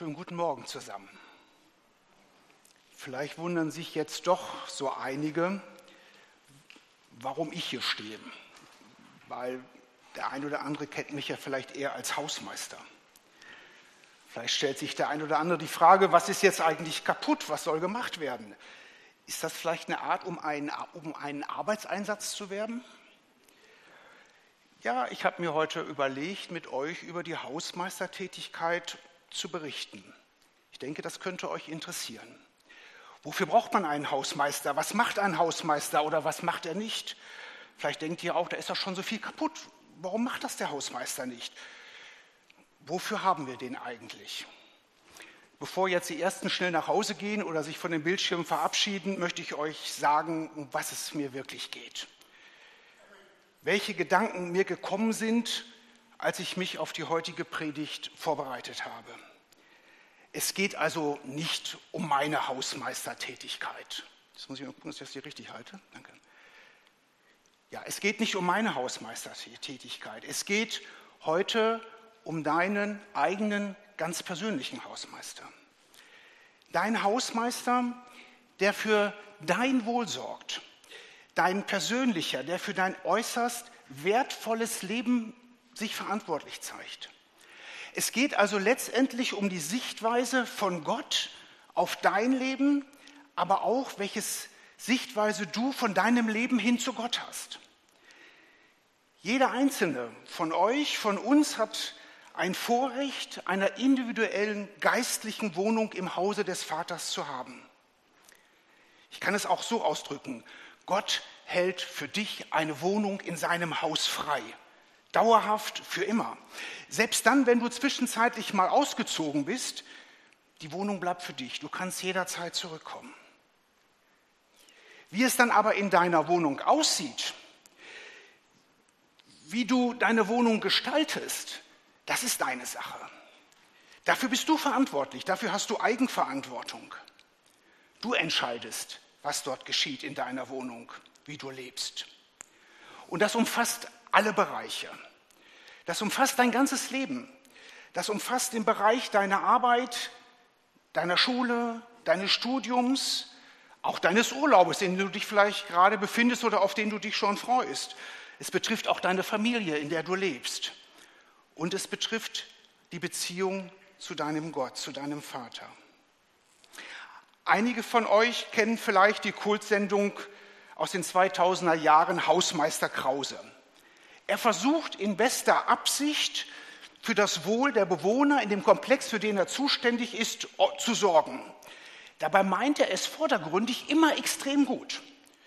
Schönen guten Morgen zusammen. Vielleicht wundern sich jetzt doch so einige, warum ich hier stehe. Weil der ein oder andere kennt mich ja vielleicht eher als Hausmeister. Vielleicht stellt sich der ein oder andere die Frage, was ist jetzt eigentlich kaputt, was soll gemacht werden? Ist das vielleicht eine Art, um einen Arbeitseinsatz zu werben? Ja, ich habe mir heute überlegt, mit euch über die Hausmeistertätigkeit zu berichten. Ich denke, das könnte euch interessieren. Wofür braucht man einen Hausmeister? Was macht ein Hausmeister oder was macht er nicht? Vielleicht denkt ihr auch, da ist doch schon so viel kaputt. Warum macht das der Hausmeister nicht? Wofür haben wir den eigentlich? Bevor jetzt die Ersten schnell nach Hause gehen oder sich von dem Bildschirm verabschieden, möchte ich euch sagen, um was es mir wirklich geht. Welche Gedanken mir gekommen sind, als ich mich auf die heutige Predigt vorbereitet habe. Es geht also nicht um meine Hausmeistertätigkeit. Jetzt muss ich mal gucken, dass ich das hier richtig halte. Danke. Ja, es geht nicht um meine Hausmeistertätigkeit. Es geht heute um deinen eigenen, ganz persönlichen Hausmeister. Dein Hausmeister, der für dein Wohl sorgt. Dein persönlicher, der für dein äußerst wertvolles Leben sich verantwortlich zeigt. Es geht also letztendlich um die Sichtweise von Gott auf dein Leben, aber auch, welche Sichtweise du von deinem Leben hin zu Gott hast. Jeder einzelne von euch, von uns hat ein Vorrecht, einer individuellen geistlichen Wohnung im Hause des Vaters zu haben. Ich kann es auch so ausdrücken, Gott hält für dich eine Wohnung in seinem Haus frei. Dauerhaft, für immer. Selbst dann, wenn du zwischenzeitlich mal ausgezogen bist, die Wohnung bleibt für dich. Du kannst jederzeit zurückkommen. Wie es dann aber in deiner Wohnung aussieht, wie du deine Wohnung gestaltest, das ist deine Sache. Dafür bist du verantwortlich, dafür hast du Eigenverantwortung. Du entscheidest, was dort geschieht in deiner Wohnung, wie du lebst. Und das umfasst alle Bereiche. Das umfasst dein ganzes Leben. Das umfasst den Bereich deiner Arbeit, deiner Schule, deines Studiums, auch deines Urlaubes, in dem du dich vielleicht gerade befindest oder auf den du dich schon freust. Es betrifft auch deine Familie, in der du lebst. Und es betrifft die Beziehung zu deinem Gott, zu deinem Vater. Einige von euch kennen vielleicht die Kultsendung aus den 2000er Jahren Hausmeister Krause. Er versucht in bester Absicht für das Wohl der Bewohner in dem Komplex, für den er zuständig ist, zu sorgen. Dabei meint er es vordergründig immer extrem gut,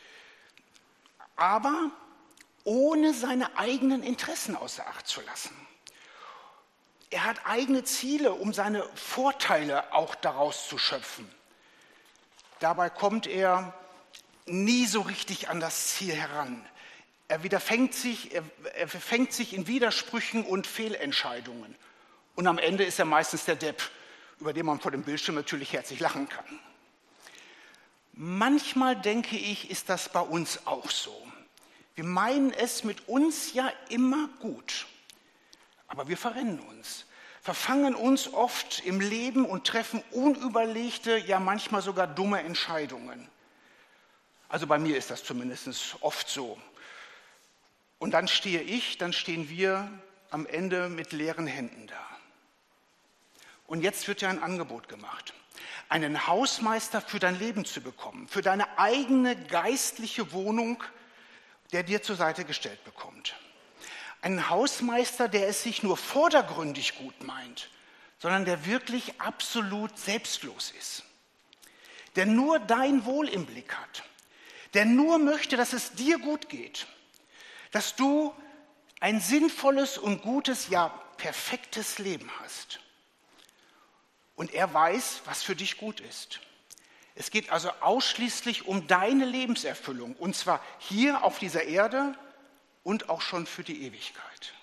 aber ohne seine eigenen Interessen außer Acht zu lassen. Er hat eigene Ziele, um seine Vorteile auch daraus zu schöpfen. Dabei kommt er nie so richtig an das Ziel heran. Er fängt sich in Widersprüchen und Fehlentscheidungen. Und am Ende ist er meistens der Depp, über den man vor dem Bildschirm natürlich herzlich lachen kann. Manchmal, denke ich, ist das bei uns auch so. Wir meinen es mit uns ja immer gut, aber wir verrennen uns, verfangen uns oft im Leben und treffen unüberlegte, ja manchmal sogar dumme Entscheidungen. Also bei mir ist das zumindest oft so. Und dann stehen wir am Ende mit leeren Händen da. Und jetzt wird dir ein Angebot gemacht, einen Hausmeister für dein Leben zu bekommen, für deine eigene geistliche Wohnung, der dir zur Seite gestellt bekommt. Einen Hausmeister, der es sich nur vordergründig gut meint, sondern der wirklich absolut selbstlos ist. Der nur dein Wohl im Blick hat. Der nur möchte, dass es dir gut geht. Dass du ein sinnvolles und gutes, ja perfektes Leben hast. Und er weiß, was für dich gut ist. Es geht also ausschließlich um deine Lebenserfüllung. Und zwar hier auf dieser Erde und auch schon für die Ewigkeit.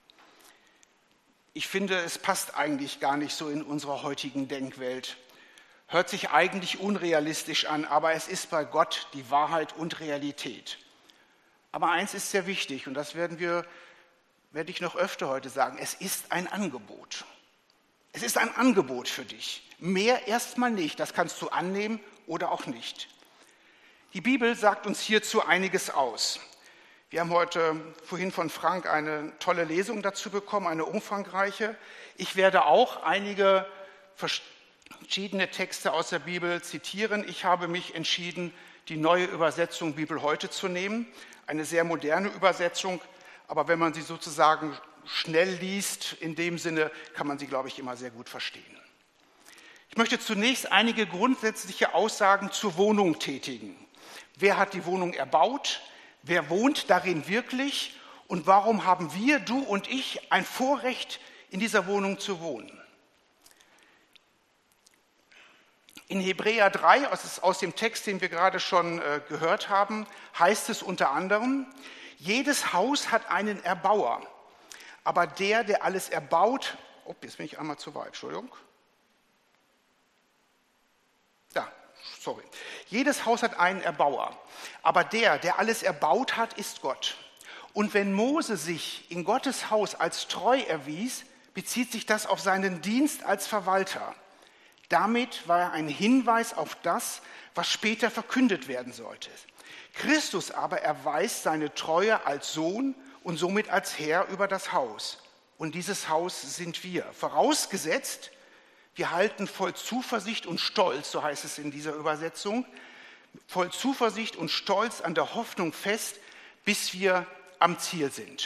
Ich finde, es passt eigentlich gar nicht so in unserer heutigen Denkwelt. Hört sich eigentlich unrealistisch an, aber es ist bei Gott die Wahrheit und Realität. Aber eins ist sehr wichtig und das werde ich noch öfter heute sagen. Es ist ein Angebot. Es ist ein Angebot für dich. Mehr erstmal nicht. Das kannst du annehmen oder auch nicht. Die Bibel sagt uns hierzu einiges aus. Wir haben vorhin von Frank eine tolle Lesung dazu bekommen, eine umfangreiche. Ich werde auch einige verschiedene Texte aus der Bibel zitieren. Ich habe mich entschieden, die neue Übersetzung Bibel heute zu nehmen. Eine sehr moderne Übersetzung, aber wenn man sie sozusagen schnell liest, in dem Sinne kann man sie, glaube ich, immer sehr gut verstehen. Ich möchte zunächst einige grundsätzliche Aussagen zur Wohnung tätigen. Wer hat die Wohnung erbaut? Wer wohnt darin wirklich? Und warum haben wir, du und ich, ein Vorrecht, in dieser Wohnung zu wohnen? In Hebräer 3, aus dem Text, den wir gerade schon gehört haben, heißt es unter anderem, jedes Haus hat einen Erbauer, aber der alles erbaut, jetzt bin ich einmal zu weit, Entschuldigung. Jedes Haus hat einen Erbauer, aber der alles erbaut hat, ist Gott. Und wenn Mose sich in Gottes Haus als treu erwies, bezieht sich das auf seinen Dienst als Verwalter. Damit war er ein Hinweis auf das, was später verkündet werden sollte. Christus aber erweist seine Treue als Sohn und somit als Herr über das Haus. Und dieses Haus sind wir. Vorausgesetzt, wir halten voll Zuversicht und Stolz, so heißt es in dieser Übersetzung, voll Zuversicht und Stolz an der Hoffnung fest, bis wir am Ziel sind.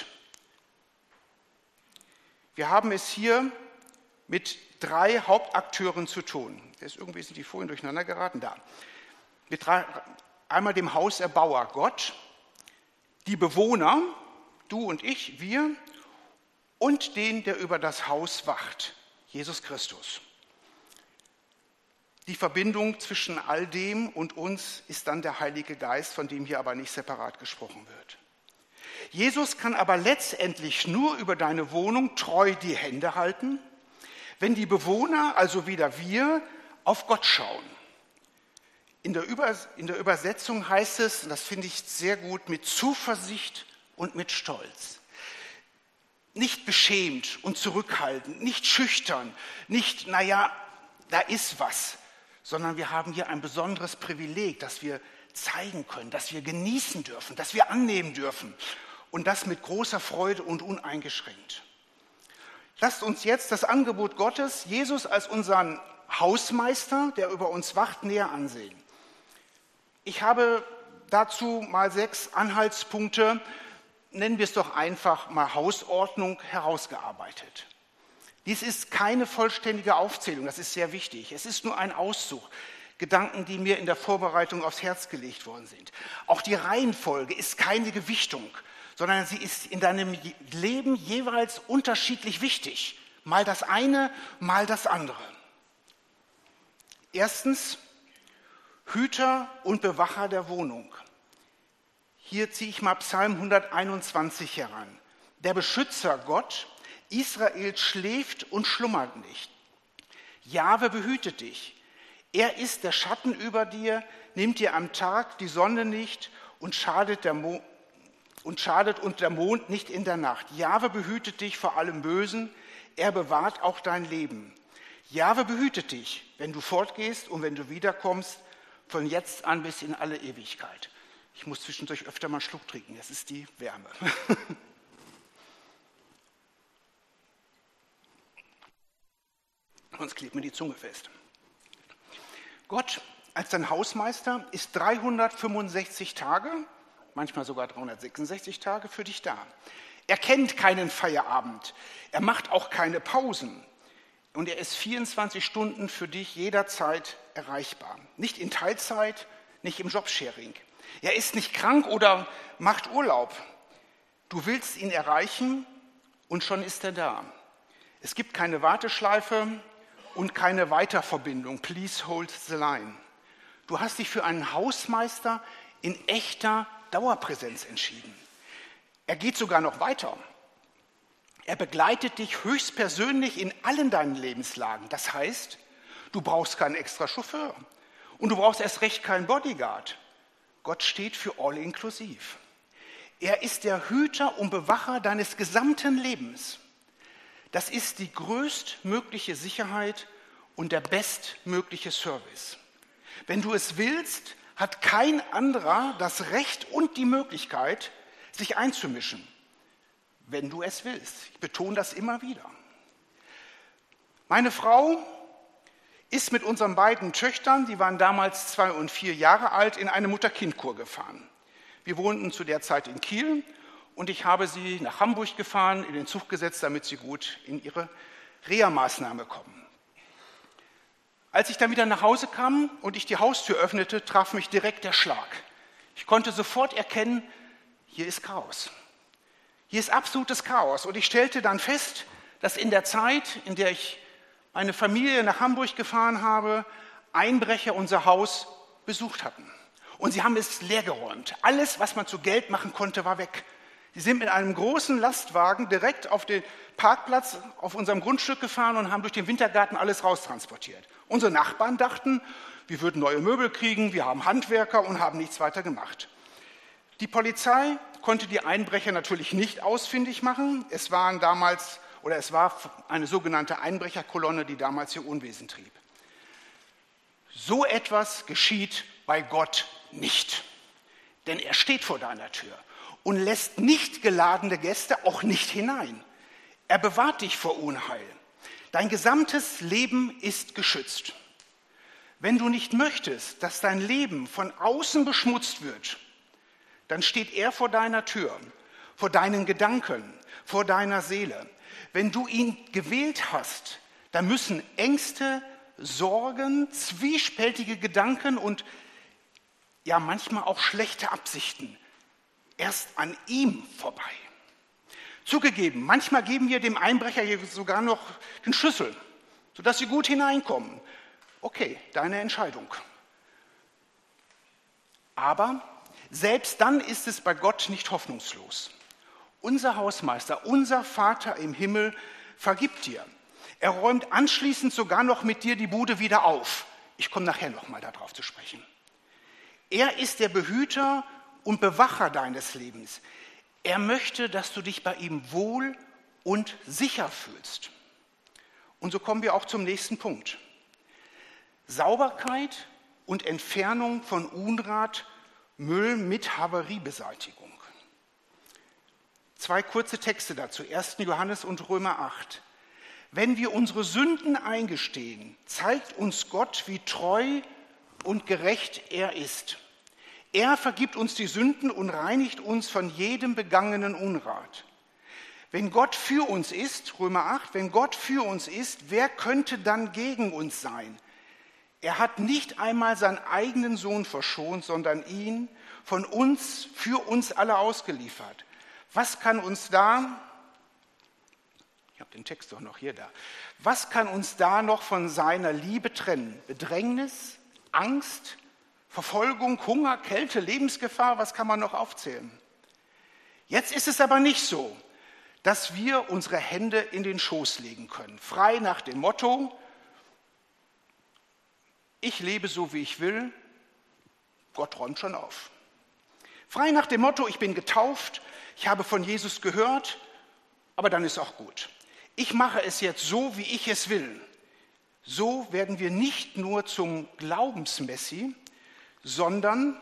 Wir haben es hier mit 3 Hauptakteuren zu tun. Irgendwie sind die Folien durcheinander geraten. Einmal dem Hauserbauer Gott, die Bewohner, du und ich, wir, und den, der über das Haus wacht, Jesus Christus. Die Verbindung zwischen all dem und uns ist dann der Heilige Geist, von dem hier aber nicht separat gesprochen wird. Jesus kann aber letztendlich nur über deine Wohnung treu die Hände halten, wenn die Bewohner, also wieder wir, auf Gott schauen. In der Übersetzung heißt es, und das finde ich sehr gut, mit Zuversicht und mit Stolz. Nicht beschämt und zurückhaltend, nicht schüchtern, nicht, da ist was, sondern wir haben hier ein besonderes Privileg, das wir zeigen können, das wir genießen dürfen, das wir annehmen dürfen und das mit großer Freude und uneingeschränkt. Lasst uns jetzt das Angebot Gottes, Jesus als unseren Hausmeister, der über uns wacht, näher ansehen. Ich habe dazu mal 6 Anhaltspunkte, nennen wir es doch einfach mal Hausordnung, herausgearbeitet. Dies ist keine vollständige Aufzählung, das ist sehr wichtig. Es ist nur ein Auszug, Gedanken, die mir in der Vorbereitung aufs Herz gelegt worden sind. Auch die Reihenfolge ist keine Gewichtung, sondern sie ist in deinem Leben jeweils unterschiedlich wichtig. Mal das eine, mal das andere. Erstens, Hüter und Bewacher der Wohnung. Hier ziehe ich mal Psalm 121 heran. Der Beschützer Gott, Israel schläft und schlummert nicht. Jahwe behütet dich. Er ist der Schatten über dir, nimmt dir am Tag die Sonne nicht und schadet und der Mond nicht in der Nacht. Jahwe behütet dich vor allem Bösen, er bewahrt auch dein Leben. Jahwe behütet dich, wenn du fortgehst und wenn du wiederkommst, von jetzt an bis in alle Ewigkeit. Ich muss zwischendurch öfter mal einen Schluck trinken, das ist die Wärme. Sonst klebt mir die Zunge fest. Gott als dein Hausmeister ist 365 Tage, manchmal sogar 366 Tage für dich da. Er kennt keinen Feierabend, er macht auch keine Pausen und er ist 24 Stunden für dich jederzeit erreichbar. Nicht in Teilzeit, nicht im Jobsharing. Er ist nicht krank oder macht Urlaub. Du willst ihn erreichen und schon ist er da. Es gibt keine Warteschleife und keine Weiterverbindung. Please hold the line. Du hast dich für einen Hausmeister in echter Dauerpräsenz entschieden. Er geht sogar noch weiter. Er begleitet dich höchstpersönlich in allen deinen Lebenslagen. Das heißt, du brauchst keinen extra Chauffeur und du brauchst erst recht keinen Bodyguard. Gott steht für all inklusiv. Er ist der Hüter und Bewacher deines gesamten Lebens. Das ist die größtmögliche Sicherheit und der bestmögliche Service. Wenn du es willst, hat kein anderer das Recht und die Möglichkeit, sich einzumischen. Wenn du es willst. Ich betone das immer wieder. Meine Frau ist mit unseren beiden Töchtern, die waren damals 2 und 4 Jahre alt, in eine Mutter-Kind-Kur gefahren. Wir wohnten zu der Zeit in Kiel und ich habe sie nach Hamburg gefahren, in den Zug gesetzt, damit sie gut in ihre Reha-Maßnahme kommen. Als ich dann wieder nach Hause kam und ich die Haustür öffnete, traf mich direkt der Schlag. Ich konnte sofort erkennen, hier ist Chaos. Hier ist absolutes Chaos. Und ich stellte dann fest, dass in der Zeit, in der ich eine Familie nach Hamburg gefahren habe, Einbrecher unser Haus besucht hatten. Und sie haben es leergeräumt. Alles, was man zu Geld machen konnte, war weg. Sie sind mit einem großen Lastwagen direkt auf den Parkplatz auf unserem Grundstück gefahren und haben durch den Wintergarten alles raustransportiert. Unsere Nachbarn dachten, wir würden neue Möbel kriegen, wir haben Handwerker und haben nichts weiter gemacht. Die Polizei konnte die Einbrecher natürlich nicht ausfindig machen. Es war eine sogenannte Einbrecherkolonne, die damals ihr Unwesen trieb. So etwas geschieht bei Gott nicht. Denn er steht vor deiner Tür und lässt nicht geladene Gäste auch nicht hinein. Er bewahrt dich vor Unheil. Dein gesamtes Leben ist geschützt. Wenn du nicht möchtest, dass dein Leben von außen beschmutzt wird, dann steht er vor deiner Tür, vor deinen Gedanken, vor deiner Seele. Wenn du ihn gewählt hast, dann müssen Ängste, Sorgen, zwiespältige Gedanken und ja manchmal auch schlechte Absichten erst an ihm vorbei. Zugegeben, manchmal geben wir dem Einbrecher hier sogar noch den Schlüssel, sodass sie gut hineinkommen. Okay, deine Entscheidung. Aber selbst dann ist es bei Gott nicht hoffnungslos. Unser Hausmeister, unser Vater im Himmel vergibt dir. Er räumt anschließend sogar noch mit dir die Bude wieder auf. Ich komme nachher nochmal darauf zu sprechen. Er ist der Behüter und Bewacher deines Lebens. Er möchte, dass du dich bei ihm wohl und sicher fühlst. Und so kommen wir auch zum nächsten Punkt. Sauberkeit und Entfernung von Unrat, Müll mit Havariebeseitigung. 2 kurze Texte dazu, 1. Johannes und Römer 8. Wenn wir unsere Sünden eingestehen, zeigt uns Gott, wie treu und gerecht er ist. Er vergibt uns die Sünden und reinigt uns von jedem begangenen Unrat. Wenn Gott für uns ist, Römer 8, wenn Gott für uns ist, wer könnte dann gegen uns sein? Er hat nicht einmal seinen eigenen Sohn verschont, sondern ihn von uns, für uns alle ausgeliefert. Was kann uns da, ich habe den Text doch noch hier da, was kann uns da noch von seiner Liebe trennen? Bedrängnis, Angst, Verfolgung, Hunger, Kälte, Lebensgefahr, was kann man noch aufzählen? Jetzt ist es aber nicht so, dass wir unsere Hände in den Schoß legen können. Frei nach dem Motto, ich lebe so, wie ich will, Gott räumt schon auf. Frei nach dem Motto, ich bin getauft, ich habe von Jesus gehört, aber dann ist auch gut. Ich mache es jetzt so, wie ich es will. So werden wir nicht nur zum Glaubensmessi, sondern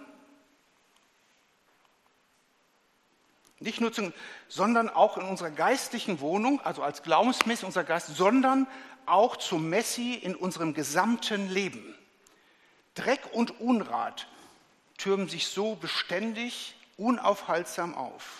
auch in unserer geistlichen Wohnung, also als Glaubensmessi unserer Geist, sondern auch zum Messi in unserem gesamten Leben. Dreck und Unrat türmen sich so beständig, unaufhaltsam auf.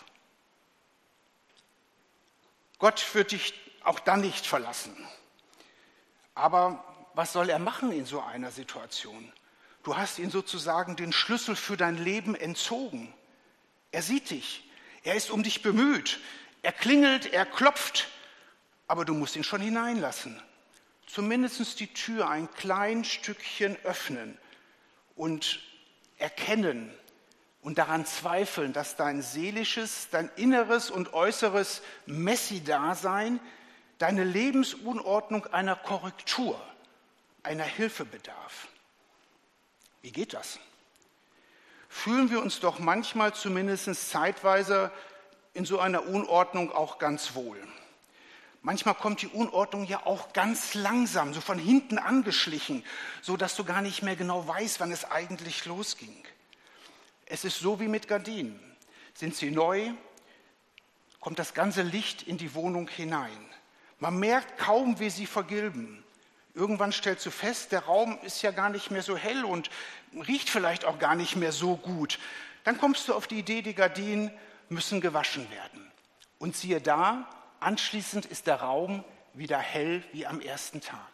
Gott wird dich auch dann nicht verlassen. Aber was soll er machen in so einer Situation? Du hast ihm sozusagen den Schlüssel für dein Leben entzogen. Er sieht dich, er ist um dich bemüht, er klingelt, er klopft, aber du musst ihn schon hineinlassen. Zumindest die Tür ein klein Stückchen öffnen und erkennen und daran zweifeln, dass dein seelisches, dein inneres und äußeres Messi-Dasein, deine Lebensunordnung einer Korrektur, einer Hilfe bedarf. Wie geht das? Fühlen wir uns doch manchmal zumindest zeitweise in so einer Unordnung auch ganz wohl. Manchmal kommt die Unordnung ja auch ganz langsam, so von hinten angeschlichen, so dass du gar nicht mehr genau weißt, wann es eigentlich losging. Es ist so wie mit Gardinen. Sind sie neu, kommt das ganze Licht in die Wohnung hinein. Man merkt kaum, wie sie vergilben. Irgendwann stellst du fest, der Raum ist ja gar nicht mehr so hell und riecht vielleicht auch gar nicht mehr so gut. Dann kommst du auf die Idee, die Gardinen müssen gewaschen werden. Und siehe da, anschließend ist der Raum wieder hell wie am ersten Tag.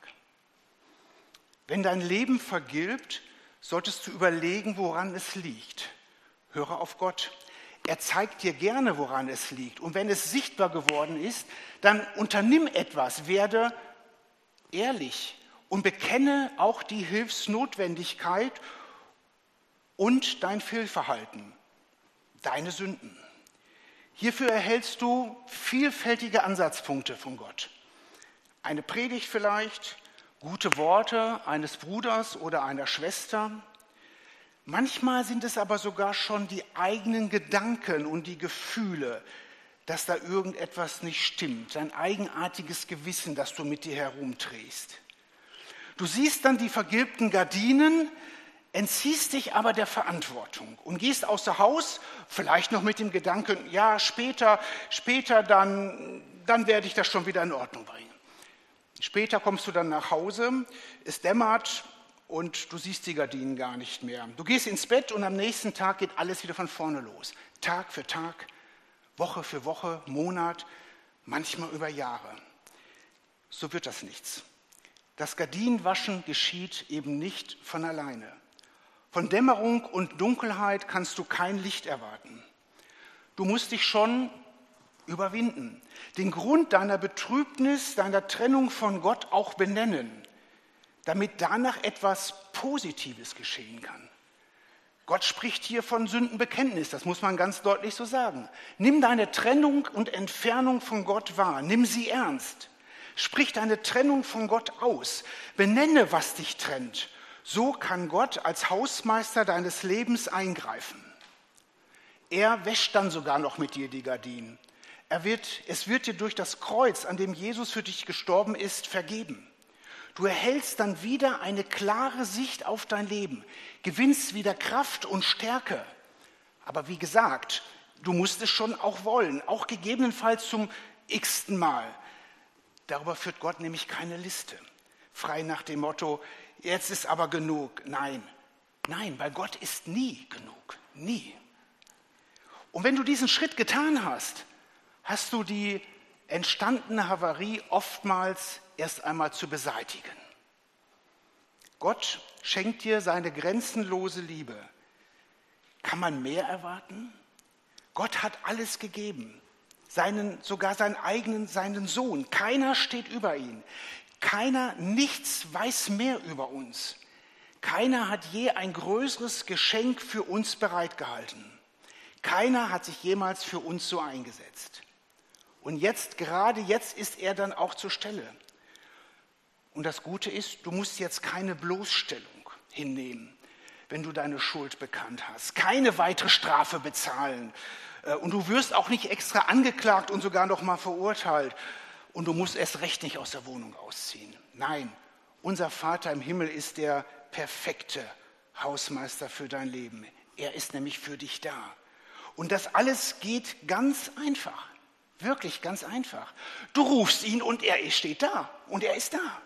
Wenn dein Leben vergilbt, solltest du überlegen, woran es liegt. Höre auf Gott. Er zeigt dir gerne, woran es liegt. Und wenn es sichtbar geworden ist, dann unternimm etwas, werde ehrlich und bekenne auch die Hilfsnotwendigkeit und dein Fehlverhalten, deine Sünden. Hierfür erhältst du vielfältige Ansatzpunkte von Gott. Eine Predigt vielleicht, gute Worte eines Bruders oder einer Schwester. Manchmal sind es aber sogar schon die eigenen Gedanken und die Gefühle, dass da irgendetwas nicht stimmt, dein eigenartiges Gewissen, das du mit dir herumträgst. Du siehst dann die vergilbten Gardinen, entziehst dich aber der Verantwortung und gehst außer Haus, vielleicht noch mit dem Gedanken, ja, später, dann werde ich das schon wieder in Ordnung bringen. Später kommst du dann nach Hause, es dämmert und du siehst die Gardinen gar nicht mehr. Du gehst ins Bett und am nächsten Tag geht alles wieder von vorne los. Tag für Tag, Woche für Woche, Monat, manchmal über Jahre. So wird das nichts. Das Gardinenwaschen geschieht eben nicht von alleine. Von Dämmerung und Dunkelheit kannst du kein Licht erwarten. Du musst dich schon überwinden, den Grund deiner Betrübnis, deiner Trennung von Gott auch benennen, damit danach etwas Positives geschehen kann. Gott spricht hier von Sündenbekenntnis, das muss man ganz deutlich so sagen. Nimm deine Trennung und Entfernung von Gott wahr, nimm sie ernst. Sprich deine Trennung von Gott aus, benenne, was dich trennt. So kann Gott als Hausmeister deines Lebens eingreifen. Er wäscht dann sogar noch mit dir die Gardinen. Es wird dir durch das Kreuz, an dem Jesus für dich gestorben ist, vergeben. Du erhältst dann wieder eine klare Sicht auf dein Leben, gewinnst wieder Kraft und Stärke. Aber wie gesagt, du musst es schon auch wollen, auch gegebenenfalls zum x-ten Mal. Darüber führt Gott nämlich keine Liste. Frei nach dem Motto, jetzt ist aber genug. Nein, bei Gott ist nie genug. Nie. Und wenn du diesen Schritt getan hast, hast du die entstandene Havarie oftmals erst einmal zu beseitigen. Gott schenkt dir seine grenzenlose Liebe. Kann man mehr erwarten? Gott hat alles gegeben. Sogar seinen Sohn. Keiner steht über ihn. Nichts weiß mehr über uns. Keiner hat je ein größeres Geschenk für uns bereitgehalten. Keiner hat sich jemals für uns so eingesetzt. Und gerade jetzt ist er dann auch zur Stelle. Und das Gute ist, du musst jetzt keine Bloßstellung hinnehmen, wenn du deine Schuld bekannt hast. Keine weitere Strafe bezahlen. Und du wirst auch nicht extra angeklagt und sogar noch mal verurteilt. Und du musst erst recht nicht aus der Wohnung ausziehen. Nein, unser Vater im Himmel ist der perfekte Hausmeister für dein Leben. Er ist nämlich für dich da. Und das alles geht ganz einfach. Wirklich ganz einfach. Du rufst ihn und er steht da. Und er ist da.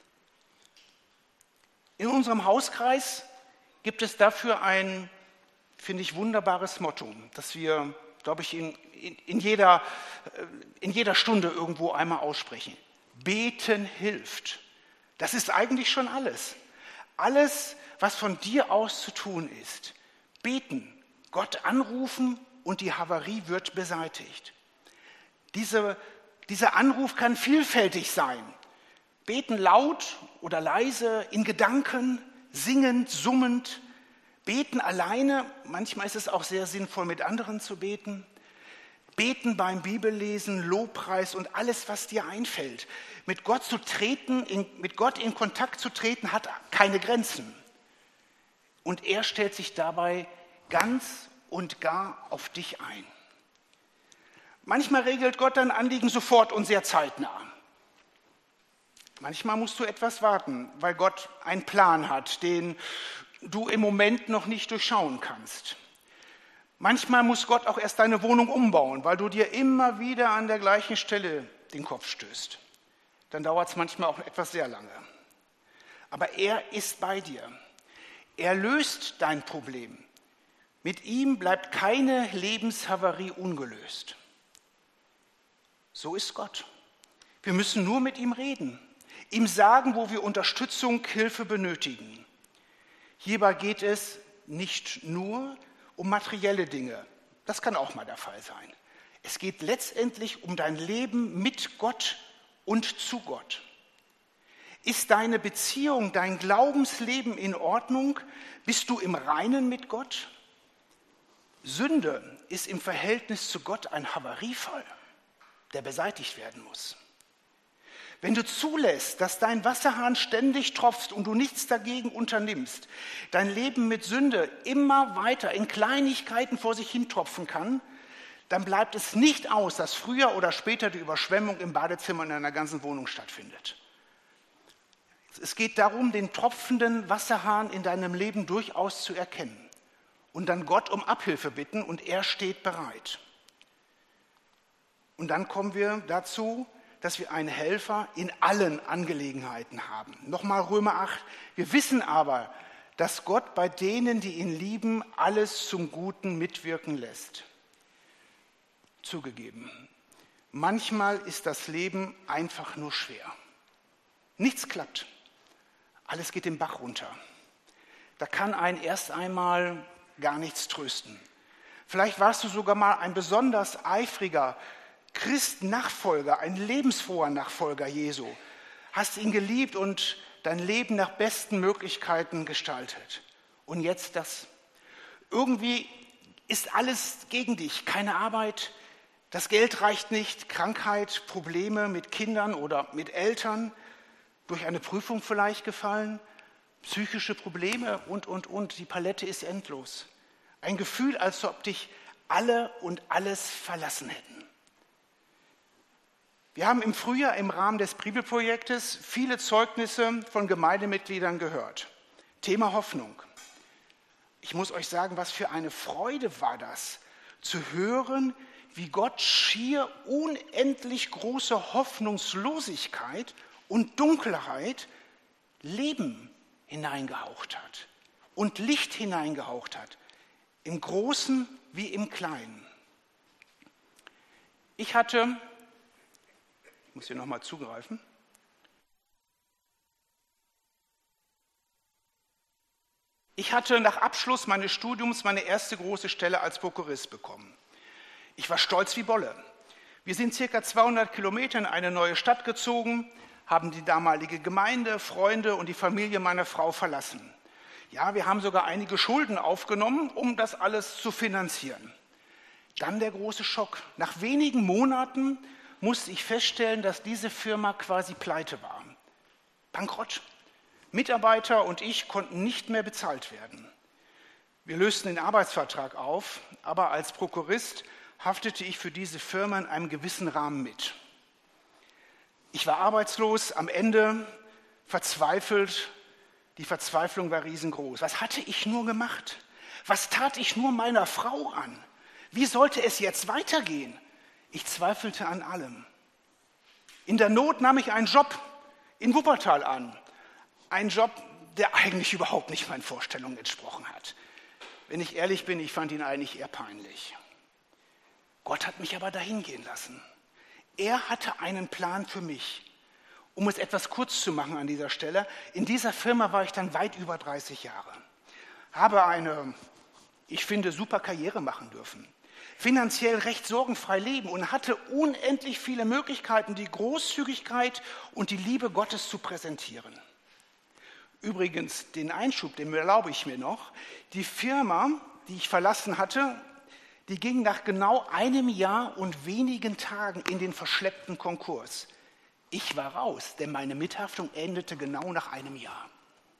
In unserem Hauskreis gibt es dafür ein, finde ich, wunderbares Motto, das wir, glaube ich, in jeder Stunde irgendwo einmal aussprechen. Beten hilft. Das ist eigentlich schon alles. Alles, was von dir aus zu tun ist. Beten, Gott anrufen und die Havarie wird beseitigt. Dieser Anruf kann vielfältig sein. Beten laut oder leise, in Gedanken, singend, summend. Beten alleine, manchmal ist es auch sehr sinnvoll, mit anderen zu beten. Beten beim Bibellesen, Lobpreis und alles, was dir einfällt. Mit Gott in Kontakt zu treten, hat keine Grenzen. Und er stellt sich dabei ganz und gar auf dich ein. Manchmal regelt Gott dein Anliegen sofort und sehr zeitnah. Manchmal musst du etwas warten, weil Gott einen Plan hat, den du im Moment noch nicht durchschauen kannst. Manchmal muss Gott auch erst deine Wohnung umbauen, weil du dir immer wieder an der gleichen Stelle den Kopf stößt. Dann dauert es manchmal auch etwas sehr lange. Aber er ist bei dir. Er löst dein Problem. Mit ihm bleibt keine Lebenshavarie ungelöst. So ist Gott. Wir müssen nur mit ihm reden, ihm sagen, wo wir Unterstützung, Hilfe benötigen. Hierbei geht es nicht nur um materielle Dinge. Das kann auch mal der Fall sein. Es geht letztendlich um dein Leben mit Gott und zu Gott. Ist deine Beziehung, dein Glaubensleben in Ordnung? Bist du im Reinen mit Gott? Sünde ist im Verhältnis zu Gott ein Havariefall, der beseitigt werden muss. Wenn du zulässt, dass dein Wasserhahn ständig tropft und du nichts dagegen unternimmst, dein Leben mit Sünde immer weiter in Kleinigkeiten vor sich hin tropfen kann, dann bleibt es nicht aus, dass früher oder später die Überschwemmung im Badezimmer in deiner ganzen Wohnung stattfindet. Es geht darum, den tropfenden Wasserhahn in deinem Leben durchaus zu erkennen und dann Gott um Abhilfe bitten und er steht bereit. Und dann kommen wir dazu, dass wir einen Helfer in allen Angelegenheiten haben. Nochmal Römer 8. Wir wissen aber, dass Gott bei denen, die ihn lieben, alles zum Guten mitwirken lässt. Zugegeben, manchmal ist das Leben einfach nur schwer. Nichts klappt. Alles geht den Bach runter. Da kann einen erst einmal gar nichts trösten. Vielleicht warst du sogar mal ein besonders eifriger Christ-Nachfolger, ein lebensfroher Nachfolger Jesu. Hast ihn geliebt und dein Leben nach besten Möglichkeiten gestaltet. Und jetzt das. Irgendwie ist alles gegen dich. Keine Arbeit, das Geld reicht nicht, Krankheit, Probleme mit Kindern oder mit Eltern, durch eine Prüfung vielleicht gefallen, psychische Probleme und. Die Palette ist endlos. Ein Gefühl, als ob dich alle und alles verlassen hätten. Wir haben im Frühjahr im Rahmen des Bibelprojektes viele Zeugnisse von Gemeindemitgliedern gehört. Thema Hoffnung. Ich muss euch sagen, was für eine Freude war das, zu hören, wie Gott schier unendlich große Hoffnungslosigkeit und Dunkelheit Leben hineingehaucht hat und Licht hineingehaucht hat, im Großen wie im Kleinen. Ich muss hier nochmal zugreifen. Ich hatte nach Abschluss meines Studiums meine erste große Stelle als Prokurist bekommen. Ich war stolz wie Bolle. Wir sind ca. 200 Kilometer in eine neue Stadt gezogen, haben die damalige Gemeinde, Freunde und die Familie meiner Frau verlassen. Ja, wir haben sogar einige Schulden aufgenommen, um das alles zu finanzieren. Dann der große Schock. Nach wenigen Monaten musste ich feststellen, dass diese Firma quasi pleite war. Bankrott. Mitarbeiter und ich konnten nicht mehr bezahlt werden. Wir lösten den Arbeitsvertrag auf, aber als Prokurist haftete ich für diese Firma in einem gewissen Rahmen mit. Ich war arbeitslos, am Ende verzweifelt. Die Verzweiflung war riesengroß. Was hatte ich nur gemacht? Was tat ich nur meiner Frau an? Wie sollte es jetzt weitergehen? Ich zweifelte an allem. In der Not nahm ich einen Job in Wuppertal an. Ein Job, der eigentlich überhaupt nicht meinen Vorstellungen entsprochen hat. Wenn ich ehrlich bin, ich fand ihn eigentlich eher peinlich. Gott hat mich aber dahin gehen lassen. Er hatte einen Plan für mich. Um es etwas kurz zu machen an dieser Stelle, in dieser Firma war ich dann weit über 30 Jahre. Habe eine, ich finde, super Karriere machen dürfen. Finanziell recht sorgenfrei leben und hatte unendlich viele Möglichkeiten, die Großzügigkeit und die Liebe Gottes zu präsentieren. Übrigens, den Einschub, den erlaube ich mir noch. Die Firma, die ich verlassen hatte, die ging nach genau einem Jahr und wenigen Tagen in den verschleppten Konkurs. Ich war raus, denn meine Mithaftung endete genau nach einem Jahr.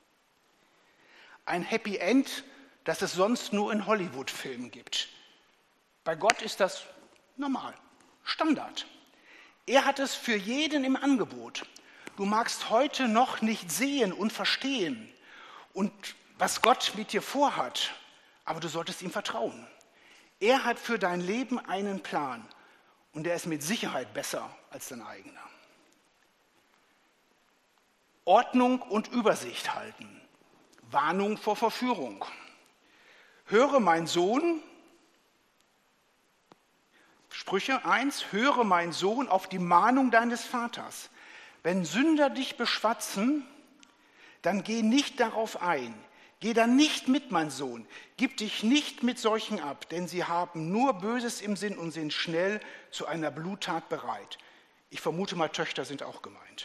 Ein Happy End, das es sonst nur in Hollywood-Filmen gibt. Bei Gott ist das normal. Standard. Er hat es für jeden im Angebot. Du magst heute noch nicht sehen und verstehen und was Gott mit dir vorhat, aber du solltest ihm vertrauen. Er hat für dein Leben einen Plan und der ist mit Sicherheit besser als dein eigener. Ordnung und Übersicht halten. Warnung vor Verführung. Höre, mein Sohn, Sprüche 1, höre, mein Sohn, auf die Mahnung deines Vaters. Wenn Sünder dich beschwatzen, dann geh nicht darauf ein. Geh da nicht mit, mein Sohn. Gib dich nicht mit solchen ab, denn sie haben nur Böses im Sinn und sind schnell zu einer Bluttat bereit. Ich vermute mal, Töchter sind auch gemeint.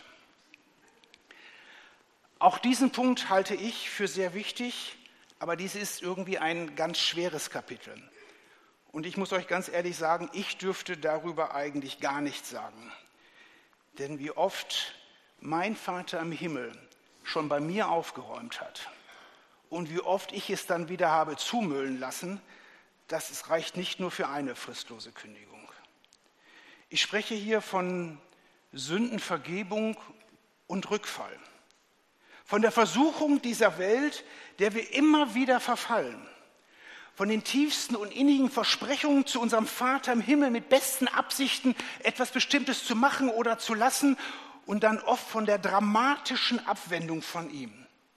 Auch diesen Punkt halte ich für sehr wichtig, aber dies ist irgendwie ein ganz schweres Kapitel. Und ich muss euch ganz ehrlich sagen, ich dürfte darüber eigentlich gar nichts sagen. Denn wie oft mein Vater im Himmel schon bei mir aufgeräumt hat und wie oft ich es dann wieder habe zumüllen lassen, das reicht nicht nur für eine fristlose Kündigung. Ich spreche hier von Sündenvergebung und Rückfall. Von der Versuchung dieser Welt, der wir immer wieder verfallen. Von den tiefsten und innigen Versprechungen zu unserem Vater im Himmel mit besten Absichten, etwas Bestimmtes zu machen oder zu lassen und dann oft von der dramatischen Abwendung von ihm.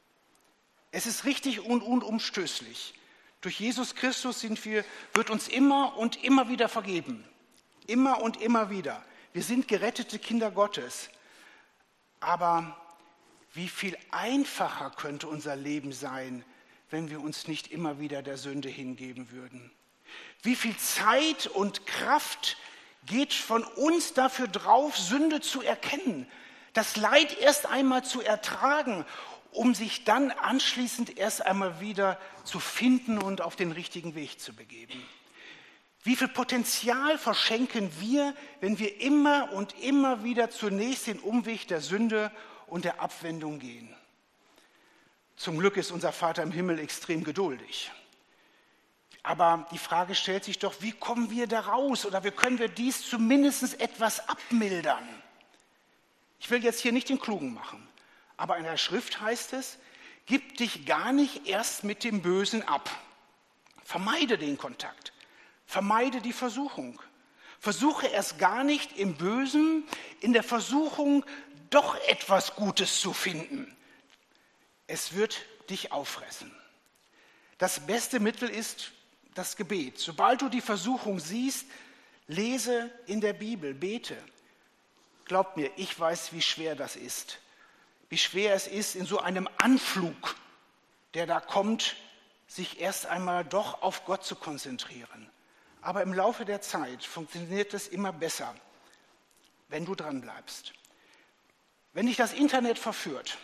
Es ist richtig und unumstößlich. Durch Jesus Christus wird uns immer und immer wieder vergeben. Immer und immer wieder. Wir sind gerettete Kinder Gottes. Aber wie viel einfacher könnte unser Leben sein, wenn wir uns nicht immer wieder der Sünde hingeben würden? Wie viel Zeit und Kraft geht von uns dafür drauf, Sünde zu erkennen, das Leid erst einmal zu ertragen, um sich dann anschließend erst einmal wieder zu finden und auf den richtigen Weg zu begeben? Wie viel Potenzial verschenken wir, wenn wir immer und immer wieder zunächst den Umweg der Sünde und der Abwendung gehen? Zum Glück ist unser Vater im Himmel extrem geduldig. Aber die Frage stellt sich doch, wie kommen wir da raus oder wie können wir dies zumindest etwas abmildern? Ich will jetzt hier nicht den Klugen machen, aber in der Schrift heißt es, gib dich gar nicht erst mit dem Bösen ab. Vermeide den Kontakt, vermeide die Versuchung. Versuche erst gar nicht im Bösen, in der Versuchung doch etwas Gutes zu finden. Es wird dich auffressen. Das beste Mittel ist das Gebet. Sobald du die Versuchung siehst, lese in der Bibel, bete. Glaubt mir, ich weiß, wie schwer das ist. Wie schwer es ist, in so einem Anflug, der da kommt, sich erst einmal doch auf Gott zu konzentrieren. Aber im Laufe der Zeit funktioniert es immer besser, wenn du dran bleibst. Wenn dich das Internet verführt,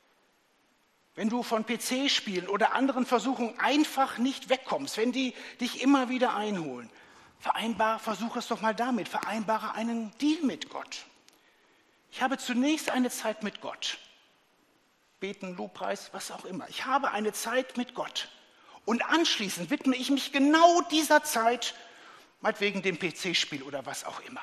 wenn du von PC-Spielen oder anderen Versuchungen einfach nicht wegkommst, wenn die dich immer wieder einholen, versuche es doch mal damit, vereinbare einen Deal mit Gott. Ich habe zunächst eine Zeit mit Gott. Beten, Lobpreis, was auch immer. Ich habe eine Zeit mit Gott. Und anschließend widme ich mich genau dieser Zeit, meinetwegen dem PC-Spiel oder was auch immer.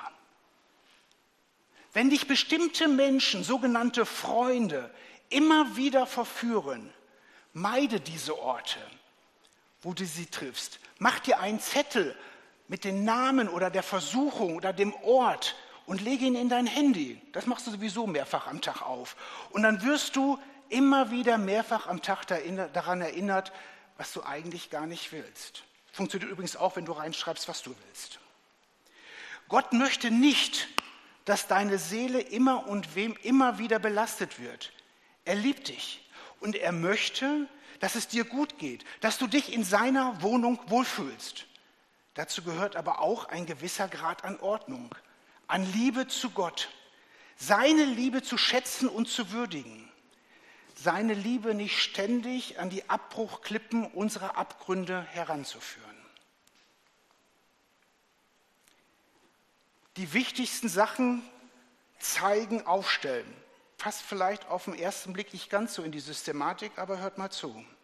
Wenn dich bestimmte Menschen, sogenannte Freunde, immer wieder verführen, meide diese Orte, wo du sie triffst. Mach dir einen Zettel mit den Namen oder der Versuchung oder dem Ort und lege ihn in dein Handy. Das machst du sowieso mehrfach am Tag auf. Und dann wirst du immer wieder mehrfach am Tag daran erinnert, was du eigentlich gar nicht willst. Funktioniert übrigens auch, wenn du reinschreibst, was du willst. Gott möchte nicht, dass deine Seele immer und immer wieder belastet wird. Er liebt dich und er möchte, dass es dir gut geht, dass du dich in seiner Wohnung wohlfühlst. Dazu gehört aber auch ein gewisser Grad an Ordnung, an Liebe zu Gott, seine Liebe zu schätzen und zu würdigen, seine Liebe nicht ständig an die Abbruchklippen unserer Abgründe heranzuführen. Die wichtigsten Sachen zeigen, aufstellen. Passt vielleicht auf den ersten Blick nicht ganz so in die Systematik, aber hört mal zu.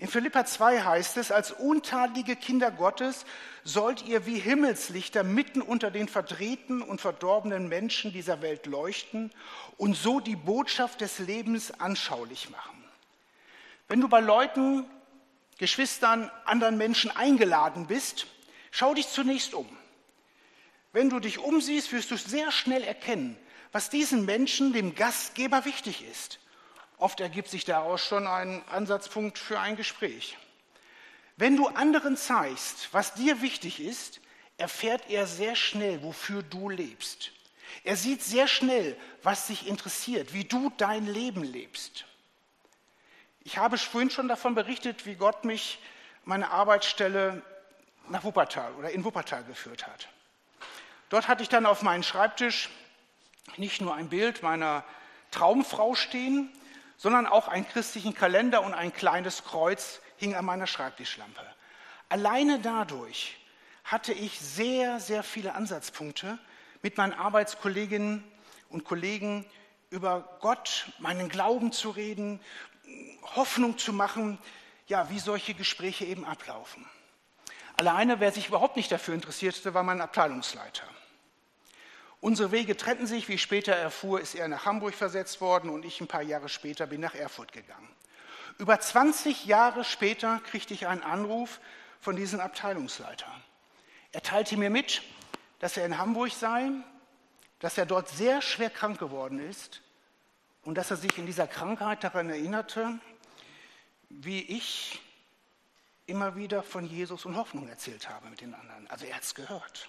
In Philipper 2 heißt es, als untadelige Kinder Gottes sollt ihr wie Himmelslichter mitten unter den verdrehten und verdorbenen Menschen dieser Welt leuchten und so die Botschaft des Lebens anschaulich machen. Wenn du bei Leuten, Geschwistern, anderen Menschen eingeladen bist, schau dich zunächst um. Wenn du dich umsiehst, wirst du sehr schnell erkennen, was diesen Menschen, dem Gastgeber, wichtig ist. Oft ergibt sich daraus schon ein Ansatzpunkt für ein Gespräch. Wenn du anderen zeigst, was dir wichtig ist, erfährt er sehr schnell, wofür du lebst. Er sieht sehr schnell, was dich interessiert, wie du dein Leben lebst. Ich habe vorhin schon davon berichtet, wie Gott mich meine Arbeitsstelle nach Wuppertal oder in Wuppertal geführt hat. Dort hatte ich dann auf meinem Schreibtisch nicht nur ein Bild meiner Traumfrau stehen, sondern auch einen christlichen Kalender und ein kleines Kreuz hing an meiner Schreibtischlampe. Alleine dadurch hatte ich sehr, sehr viele Ansatzpunkte, mit meinen Arbeitskolleginnen und Kollegen über Gott, meinen Glauben zu reden, Hoffnung zu machen, ja, wie solche Gespräche eben ablaufen. Alleine, wer sich überhaupt nicht dafür interessierte, war mein Abteilungsleiter. Unsere Wege trennten sich, wie ich später erfuhr, ist er nach Hamburg versetzt worden und ich ein paar Jahre später bin nach Erfurt gegangen. Über 20 Jahre später kriegte ich einen Anruf von diesem Abteilungsleiter. Er teilte mir mit, dass er in Hamburg sei, dass er dort sehr schwer krank geworden ist und dass er sich in dieser Krankheit daran erinnerte, wie ich immer wieder von Jesus und Hoffnung erzählt habe mit den anderen. Also er hat es gehört.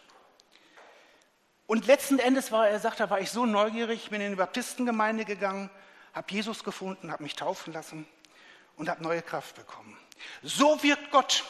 Und letzten Endes war ich so neugierig, bin in die Baptistengemeinde gegangen, habe Jesus gefunden, habe mich taufen lassen und habe neue Kraft bekommen. So wirkt Gott.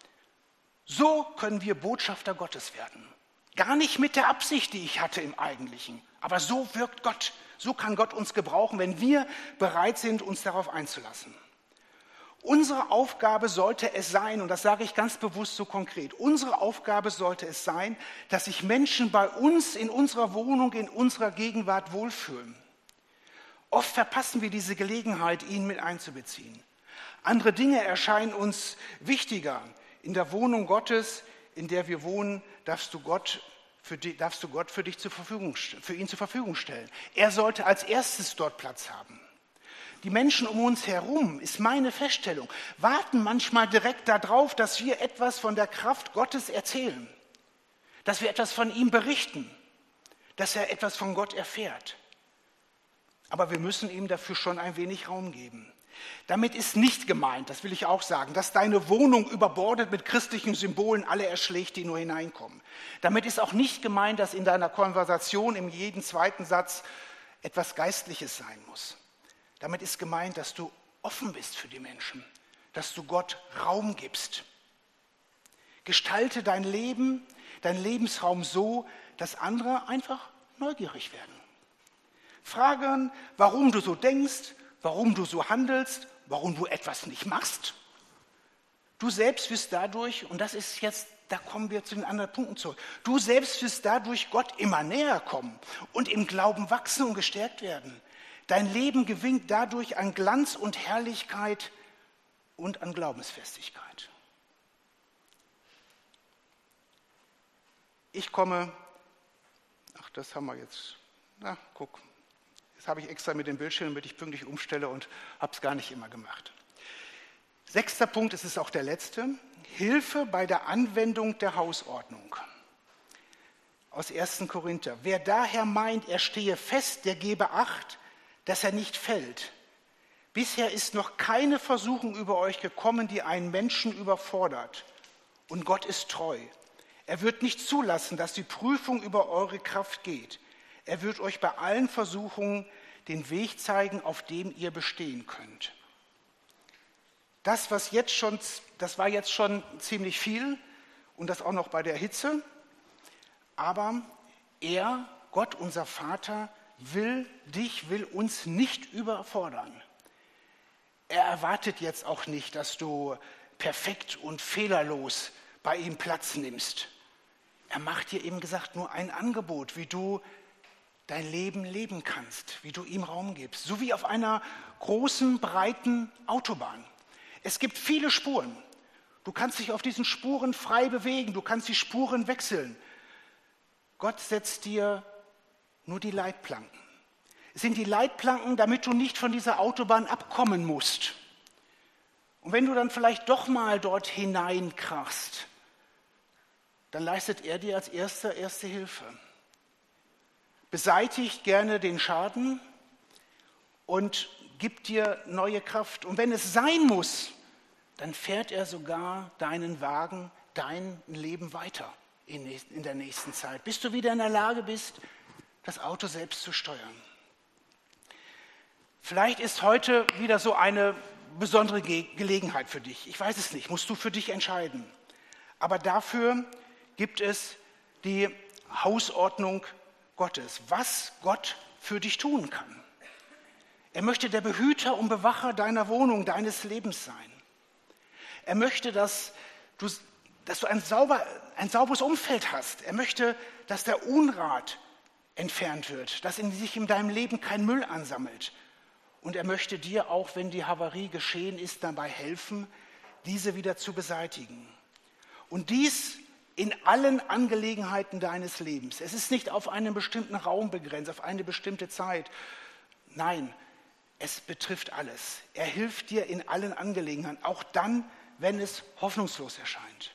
So können wir Botschafter Gottes werden. Gar nicht mit der Absicht, die ich hatte im Eigentlichen, aber so wirkt Gott. So kann Gott uns gebrauchen, wenn wir bereit sind, uns darauf einzulassen. Unsere Aufgabe sollte es sein, und das sage ich ganz bewusst so konkret, unsere Aufgabe sollte es sein, dass sich Menschen bei uns in unserer Wohnung, in unserer Gegenwart wohlfühlen. Oft verpassen wir diese Gelegenheit, ihn mit einzubeziehen. Andere Dinge erscheinen uns wichtiger. In der Wohnung Gottes, in der wir wohnen, darfst du Gott für ihn zur Verfügung stellen. Er sollte als erstes dort Platz haben. Die Menschen um uns herum, ist meine Feststellung, warten manchmal direkt darauf, dass wir etwas von der Kraft Gottes erzählen, dass wir etwas von ihm berichten, dass er etwas von Gott erfährt. Aber wir müssen ihm dafür schon ein wenig Raum geben. Damit ist nicht gemeint, das will ich auch sagen, dass deine Wohnung überbordet mit christlichen Symbolen alle erschlägt, die nur hineinkommen. Damit ist auch nicht gemeint, dass in deiner Konversation in jedem zweiten Satz etwas Geistliches sein muss. Damit ist gemeint, dass du offen bist für die Menschen, dass du Gott Raum gibst. Gestalte dein Leben, dein Lebensraum so, dass andere einfach neugierig werden. Fragen, warum du so denkst, warum du so handelst, warum du etwas nicht machst. Du selbst wirst dadurch, und das ist jetzt, da kommen wir zu den anderen Punkten zurück, du selbst wirst dadurch Gott immer näher kommen und im Glauben wachsen und gestärkt werden. Dein Leben gewinnt dadurch an Glanz und Herrlichkeit und an Glaubensfestigkeit. Ich komme, das haben wir jetzt, guck. Das habe ich extra mit dem Bildschirm, damit ich pünktlich umstelle und habe es gar nicht immer gemacht. 6. Punkt, es ist auch der letzte. Hilfe bei der Anwendung der Hausordnung. Aus 1. Korinther. Wer daher meint, er stehe fest, der gebe Acht, dass er nicht fällt. Bisher ist noch keine Versuchung über euch gekommen, die einen Menschen überfordert. Und Gott ist treu. Er wird nicht zulassen, dass die Prüfung über eure Kraft geht. Er wird euch bei allen Versuchungen den Weg zeigen, auf dem ihr bestehen könnt. Das war jetzt schon ziemlich viel und das auch noch bei der Hitze. Aber Gott, unser Vater, will uns nicht überfordern. Er erwartet jetzt auch nicht, dass du perfekt und fehlerlos bei ihm Platz nimmst. Er macht dir eben gesagt nur ein Angebot, wie du dein Leben leben kannst, wie du ihm Raum gibst. So wie auf einer großen, breiten Autobahn. Es gibt viele Spuren. Du kannst dich auf diesen Spuren frei bewegen, du kannst die Spuren wechseln. Gott setzt dir nur die Leitplanken. Es sind die Leitplanken, damit du nicht von dieser Autobahn abkommen musst. Und wenn du dann vielleicht doch mal dort hineinkrachst, dann leistet er dir als erste Hilfe. Beseitigt gerne den Schaden und gibt dir neue Kraft. Und wenn es sein muss, dann fährt er sogar deinen Wagen, dein Leben weiter in der nächsten Zeit, bis du wieder in der Lage bist, das Auto selbst zu steuern. Vielleicht ist heute wieder so eine besondere Gelegenheit für dich. Ich weiß es nicht, musst du für dich entscheiden. Aber dafür gibt es die Hausordnung Gottes, was Gott für dich tun kann. Er möchte der Behüter und Bewacher deiner Wohnung, deines Lebens sein. Er möchte, dass du ein sauberes Umfeld hast. Er möchte, dass der Unrat entfernt wird, dass sich in deinem Leben kein Müll ansammelt. Und er möchte dir, auch wenn die Havarie geschehen ist, dabei helfen, diese wieder zu beseitigen. Und dies in allen Angelegenheiten deines Lebens. Es ist nicht auf einen bestimmten Raum begrenzt, auf eine bestimmte Zeit. Nein, es betrifft alles. Er hilft dir in allen Angelegenheiten, auch dann, wenn es hoffnungslos erscheint.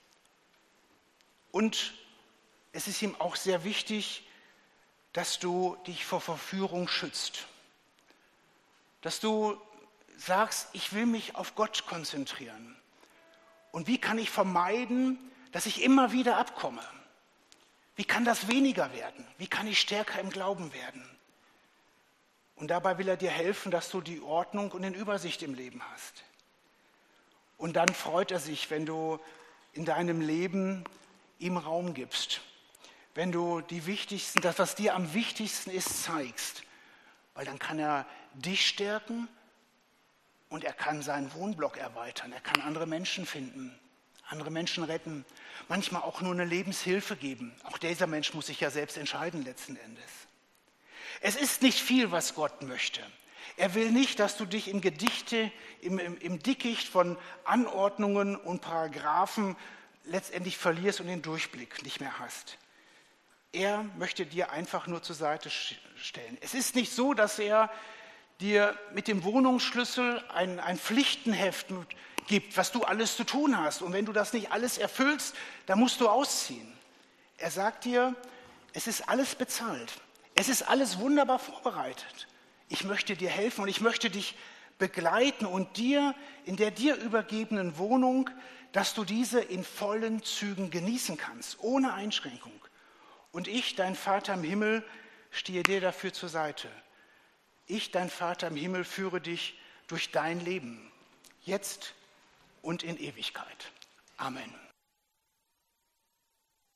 Und es ist ihm auch sehr wichtig, dass du dich vor Verführung schützt. Dass du sagst, ich will mich auf Gott konzentrieren. Und wie kann ich vermeiden, dass ich immer wieder abkomme? Wie kann das weniger werden? Wie kann ich stärker im Glauben werden? Und dabei will er dir helfen, dass du die Ordnung und die Übersicht im Leben hast. Und dann freut er sich, wenn du in deinem Leben ihm Raum gibst. Wenn du das, was dir am wichtigsten ist, zeigst. Weil dann kann er dich stärken und er kann seinen Wohnblock erweitern. Er kann andere Menschen finden, andere Menschen retten, manchmal auch nur eine Lebenshilfe geben. Auch dieser Mensch muss sich ja selbst entscheiden letzten Endes. Es ist nicht viel, was Gott möchte. Er will nicht, dass du dich im Dickicht von Anordnungen und Paragraphen letztendlich verlierst und den Durchblick nicht mehr hast. Er möchte dir einfach nur zur Seite stellen. Es ist nicht so, dass er dir mit dem Wohnungsschlüssel ein Pflichtenheft gibt, was du alles zu tun hast. Und wenn du das nicht alles erfüllst, dann musst du ausziehen. Er sagt dir, es ist alles bezahlt. Es ist alles wunderbar vorbereitet. Ich möchte dir helfen und ich möchte dich begleiten und dir in der dir übergebenen Wohnung, dass du diese in vollen Zügen genießen kannst, ohne Einschränkung. Und ich, dein Vater im Himmel, stehe dir dafür zur Seite. Ich, dein Vater im Himmel, führe dich durch dein Leben, jetzt und in Ewigkeit. Amen.